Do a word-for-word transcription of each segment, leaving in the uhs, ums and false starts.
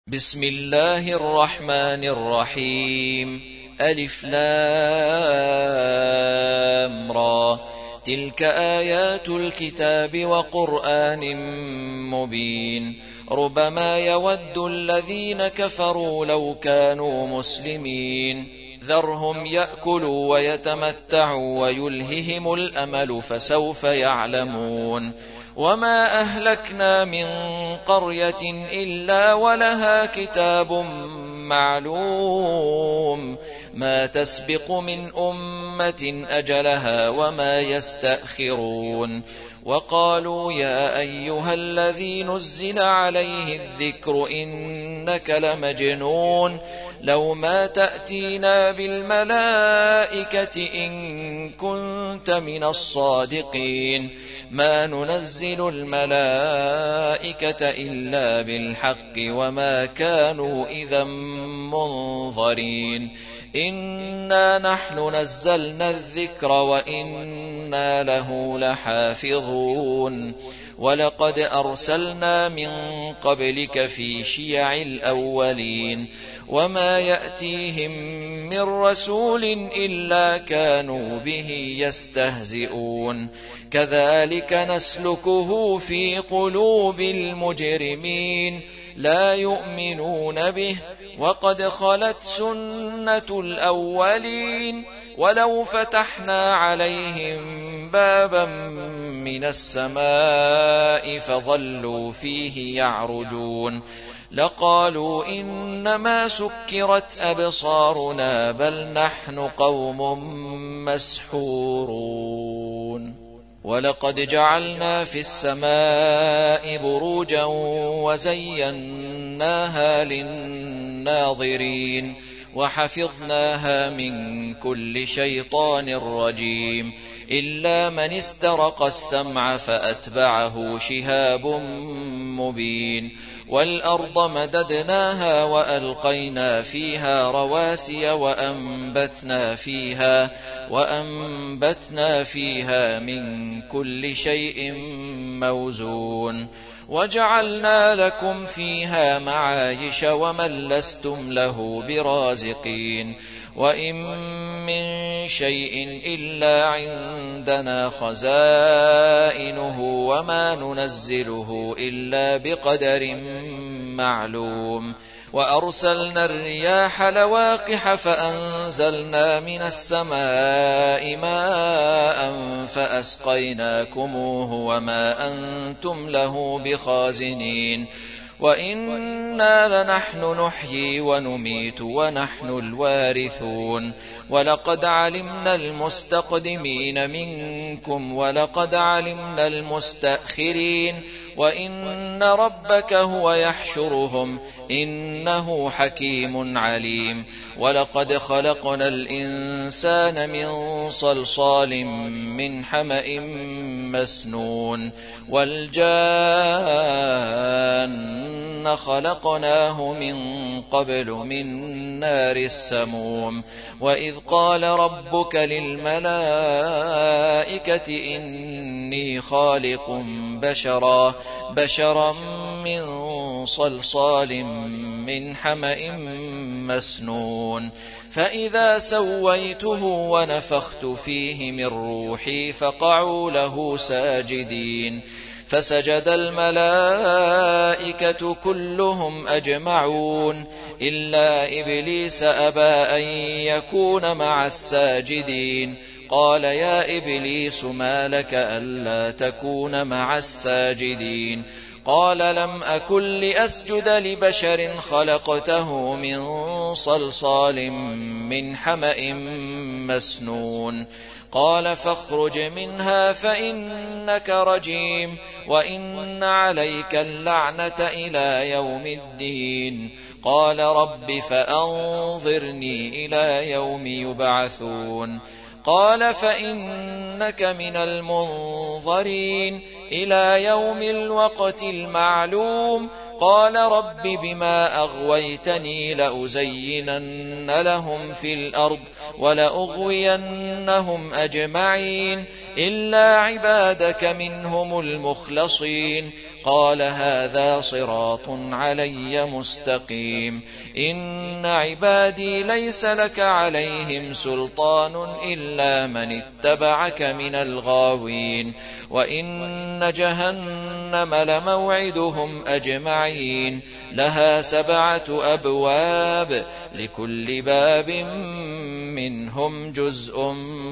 بسم الله الرحمن الرحيم. ألف لام را. تلك آيات الكتاب وقرآن مبين. ربما يود الذين كفروا لو كانوا مسلمين. ذرهم يأكلوا ويتمتعوا ويلههم الأمل فسوف يعلمون. وما أهلكنا من قرية إلا ولها كتاب معلوم ما تسبق من أمة أجلها وما يستأخرون. وقالوا يا أيها الذي نزل عليه الذكر إنك لمجنون لو ما تأتينا بالملائكة إن كنت من الصادقين ما ننزل الملائكة إلا بالحق وما كانوا إذا منظرين. إنا نحن نزلنا الذكر وإنا له لحافظون. ولقد أرسلنا من قبلك في شيع الأولين وما يأتيهم من رسول إلا كانوا به يستهزئون. كذلك نسلكه في قلوب المجرمين لا يؤمنون به وقد خلت سنة الأولين. ولو فتحنا عليهم بابا من السماء فظلوا فيه يعرجون لقالوا إنما سكرت أبصارنا بل نحن قوم مسحورون. ولقد جعلنا في السماء بروجا وزيناها للناظرين وحفظناها من كل شيطان رجيم إلا من استرق السمع فأتبعه شهاب مبين. والأرض مددناها وألقينا فيها رواسي وأنبتنا فيها وأنبتنا فيها من كل شيء موزون. وجعلنا لكم فيها معايش ومن لستم له برازقين. وإن من شيء إلا عندنا خزائنه وما ننزله إلا بقدر معلوم. وأرسلنا الرياح لواقح فأنزلنا من السماء ماء فأسقيناكموه وما أنتم له بخازنين. وإنا لنحن نحيي ونميت ونحن الوارثون. ولقد علمنا المستقدمين منكم ولقد علمنا المستأخرين وإن ربك هو يحشرهم إنه حكيم عليم. ولقد خلقنا الإنسان من صلصال من حمأ مسنون والجان خلقناه من قبل من نار السموم. وإذ قال ربك للملائكة إني خالق بشرا بشرا من صلصال من حمأ مسنون فإذا سويته ونفخت فيه من روحي فقعوا له ساجدين. فسجد الملائكة كلهم أجمعون إلا إبليس أبى أن يكون مع الساجدين. قال يا إبليس ما لك ألا تكون مع الساجدين؟ قال لم أكن لأسجد لبشر خلقته من صلصال من حمأ مسنون. قال فاخرج منها فإنك رجيم وإن عليك اللعنة إلى يوم الدين. قال رب فأنظرني إلى يوم يبعثون. قال فإنك من المنظرين إلى يوم الوقت المعلوم. قال رب بما أغويتني لأزينن لهم في الأرض ولأغوينهم أجمعين إلا عبادك منهم المخلصين. قال هذا صراط علي مستقيم. إن عبادي ليس لك عليهم سلطان إلا من اتبعك من الغاوين. وإن جهنم لموعدهم أجمعين لها سبعة أبواب لكل باب منهم جزء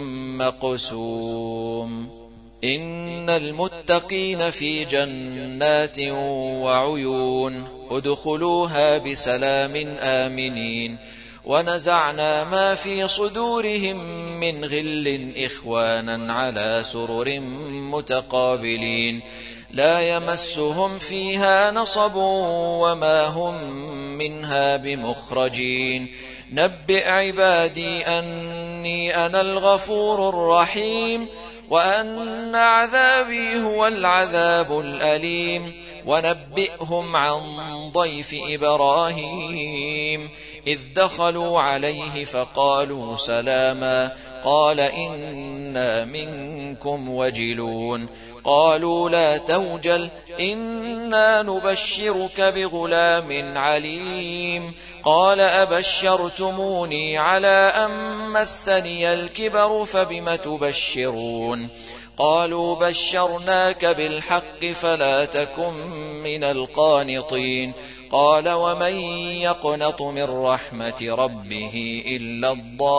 مقسوم. إن المتقين في جنات وعيون ادخلوها بسلام آمنين. ونزعنا ما في صدورهم من غل إخوانا على سرر متقابلين لا يمسهم فيها نصب وما هم منها بمخرجين. نبئ عبادي أني أنا الغفور الرحيم وأن عذابي هو العذاب الأليم. ونبئهم عن ضيف إبراهيم إذ دخلوا عليه فقالوا سلاما قال إنا منكم وجلون. قالوا لا توجل إنا نبشرك بغلام عليم. قال أبشرتموني على أن مسني الكبر فبم تبشرون. قالوا بشرناك بالحق فلا تكن من القانطين. قال ومن يقنط من رحمة ربه إلا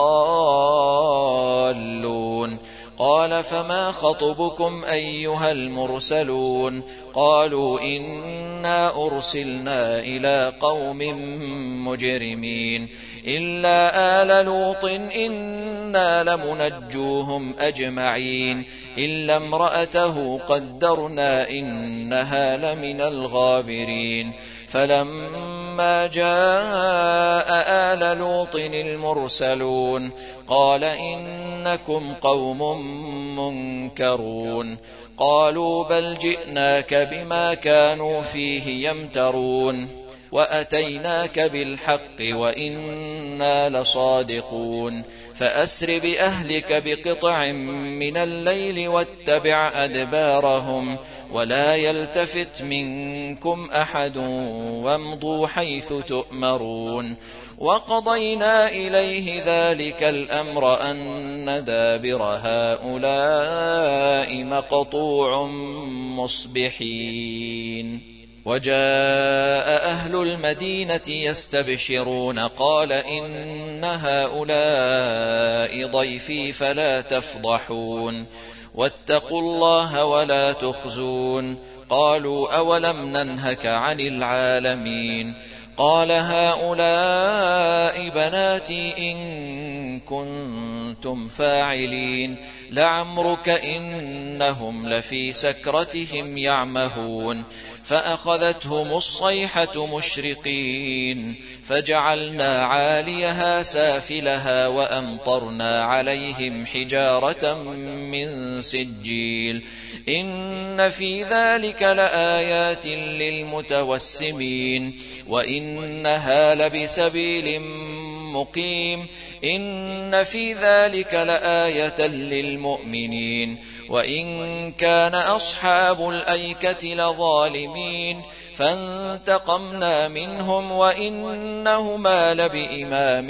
الضالون. قال فما خطبكم أيها المرسلون؟ قالوا إنا أرسلنا إلى قوم مجرمين إلا آل لوط إنا لمنجوهم أجمعين إلا امرأته قدرنا إنها لمن الغابرين. فلما جاء آل لوط المرسلون قال إنكم قوم منكرون. قالوا بل جئناك بما كانوا فيه يمترون وأتيناك بالحق وإنا لصادقون. فأسر بأهلك بقطع من الليل واتبع أدبارهم ولا يلتفت منكم أحد وامضوا حيث تؤمرون. وقضينا إليه ذلك الأمر أن دابر هؤلاء مقطوع مصبحين. وجاء أهل المدينة يستبشرون قال إن هؤلاء ضيفي فلا تفضحون واتقوا الله ولا تخزون. قالوا أولم ننهك عن العالمين؟ قال هؤلاء بناتي إن كنتم فاعلين لعمرك إنهم لفي سكرتهم يعمهون. فأخذتهم الصيحة مشرقين فجعلنا عاليها سافلها وأمطرنا عليهم حجارة من سجيل. إن في ذلك لآيات للمتوسمين وإنها لبسبيل مقيم. إن في ذلك لآية للمؤمنين وإن كان أصحاب الأيكة لظالمين فانتقمنا منهم وإنهما لبإمام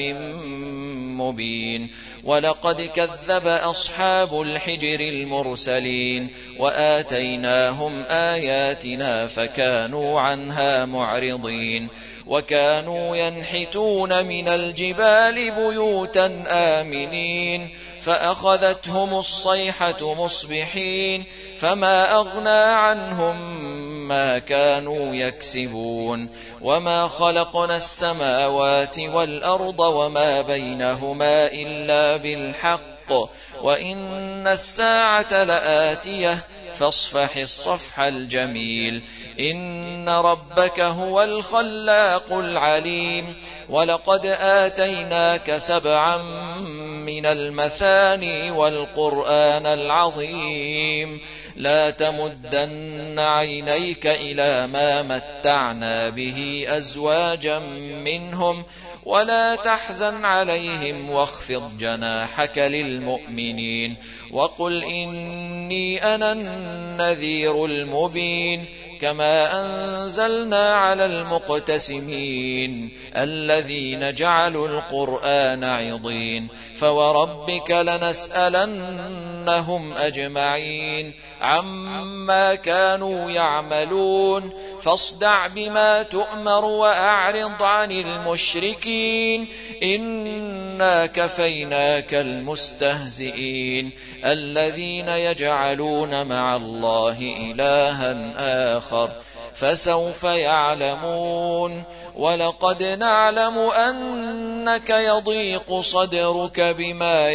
مبين. ولقد كذب أصحاب الحجر المرسلين وآتيناهم آياتنا فكانوا عنها معرضين. وكانوا ينحتون من الجبال بيوتا آمنين فأخذتهم الصيحة مصبحين فما أغنى عنهم ما كانوا يكسبون. وما خلقنا السماوات والأرض وما بينهما إلا بالحق وإن الساعة لآتية فاصفح الصفح الجميل. إن ربك هو الخلاق العليم. ولقد آتيناك سبعا من المثاني والقرآن العظيم. لا تمدن عينيك إلى ما متعنا به أزواجا منهم ولا تحزن عليهم واخفض جناحك للمؤمنين وقل إني أنا النذير المبين كما أنزلنا على المقتسمين الذين جعلوا القرآن عضين فوربك لنسألنهم أجمعين عما كانوا يعملون فاصدع بما تؤمر وأعرض عن المشركين إنا كفيناك المستهزئين الذين يجعلون مع الله إلها آخر فسوف يعلمون ولقد نعلم أنك يضيق صدرك بما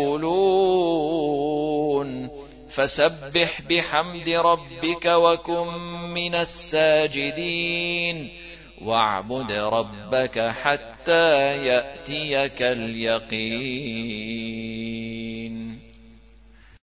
يقولون فسبح بحمد ربك وكن من الساجدين واعبد ربك حتى يأتيك اليقين.